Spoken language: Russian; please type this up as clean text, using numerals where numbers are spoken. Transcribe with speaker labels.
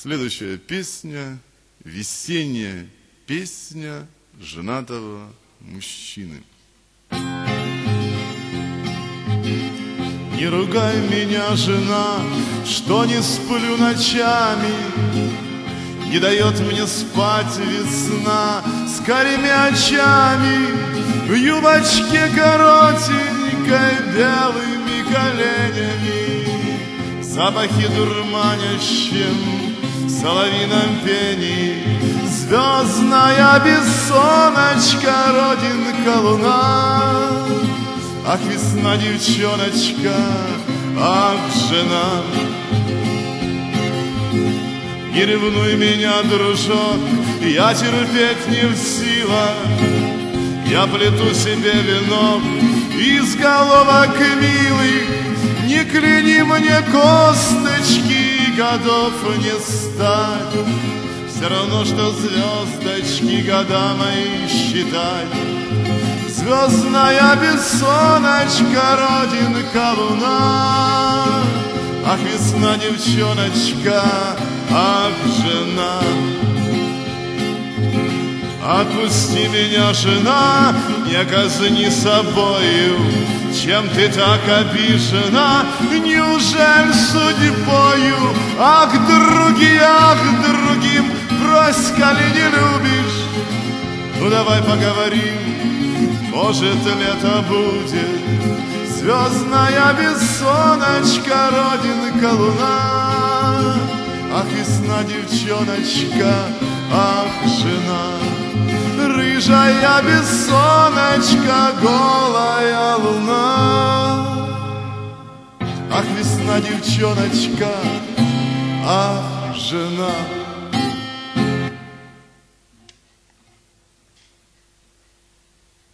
Speaker 1: Следующая песня – весенняя песня женатого мужчины. Не ругай меня, жена, что не сплю ночами, не дает мне спать весна с карими очами, в юбочке коротенькой, белыми коленями, запахи дурманящим соловьином пении, звездная бессоночка, родинка луна. Ах, весна, девчоночка, ах, жена. Не ревнуй меня, дружок, я терпеть не в силах. Я плету себе венок из головок милых. Не кляни мне косточки, годов не стать. Все равно, что звездочки года мои считать. Звездная бессоночка, родинка луна. Ах, весна, девчоночка, ах, жена. Отпусти меня, жена, не казни собою. Чем ты так обижена? Неужели судьбою? Ах, другим, брось, коли не любишь. Ну, давай поговорим, может, лето будет. Звездная бессоночка, родинка луна. Ах, весна, девчоночка, ах, жена. Рыжая бессоночка, голая луна. Ах, весна, девчоночка, ах, жена.